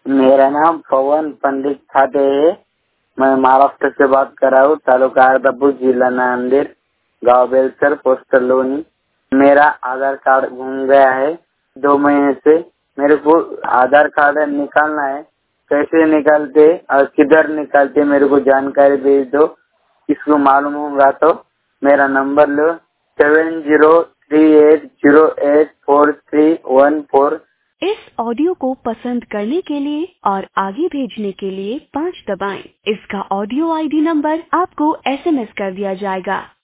मेरा नाम पवन पंडित खाते है। मैं महाराष्ट्र से बात कर रहा हूँ। तालुका अर्धापूर, जिला नांदेड़, गांव बेलसर, पोस्टल लोनी। मेरा आधार कार्ड गुम गया है 2 महीने से। मेरे को आधार कार्ड निकालना है। कैसे निकालते और किधर निकालते मेरे को जानकारी भेज दो। इसको मालूम होगा तो मेरा नंबर लो 7038084314। इस ऑडियो को पसंद करने के लिए और आगे भेजने के लिए 5 दबाएं। इसका ऑडियो आईडी नंबर आपको SMS कर दिया जाएगा।